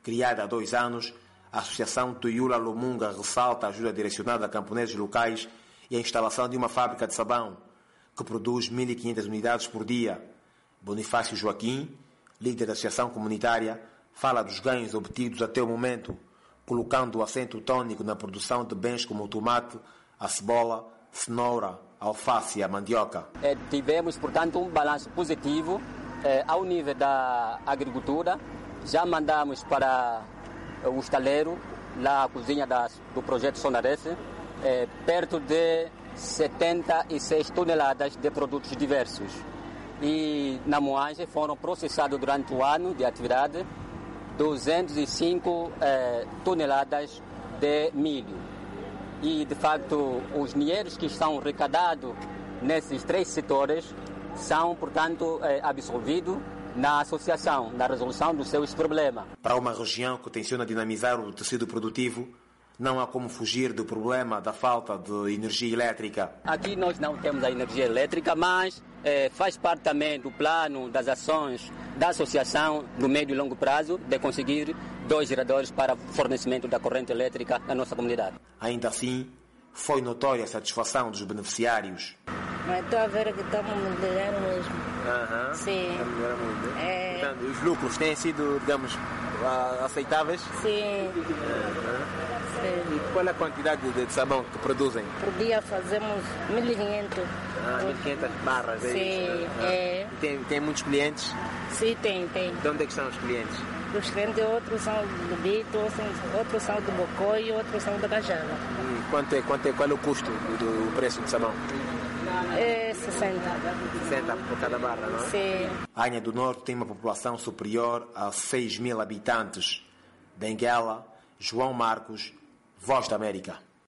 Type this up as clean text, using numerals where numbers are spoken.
Criada há 2 anos, a Associação Tuyula Lumunga ressalta a ajuda direcionada a camponeses locais e a instalação de uma fábrica de sabão, que produz 1.500 unidades por dia. Bonifácio Joaquim, líder da Associação Comunitária, fala dos ganhos obtidos até o momento, colocando o acento tônico na produção de bens como o tomate, a cebola, cenoura, a alface e a mandioca. Tivemos, portanto, um balanço positivo ao nível da agricultura. Já mandamos para o estaleiro, lá a cozinha do projeto Sonarefe, perto de 76 toneladas de produtos diversos. E na moagem foram processados durante o ano de atividade 205 toneladas de milho. E, de facto, os dinheiros que estão arrecadados nesses 3 setores são, portanto, absorvidos na associação, na resolução dos seus problemas. Para uma região que tenciona dinamizar o tecido produtivo, não há como fugir do problema da falta de energia elétrica. Aqui nós não temos a energia elétrica, mas faz parte também do plano das ações da associação no médio e longo prazo de conseguir 2 geradores para fornecimento da corrente elétrica na nossa comunidade. Ainda assim, foi notória a satisfação dos beneficiários. Mas estou a ver que estamos melhorando mesmo. Sim. Está melhorando muito. Portanto, os lucros têm sido, digamos, aceitáveis? Sim. E qual é a quantidade de sabão que produzem? Por dia fazemos 1.500. 1.500 barras, é isso? Sim, Tem muitos clientes? Sim, tem. De onde é que são os clientes? Os clientes, outros são do Bito, outros são do Bocó e outros são da Cajala. Qual é o custo do preço do sabão? 60. 60 por cada barra, não é? Sim. Anha do Norte tem uma população superior a 6.000 habitantes. Benguela, João Marcos, Voz da América.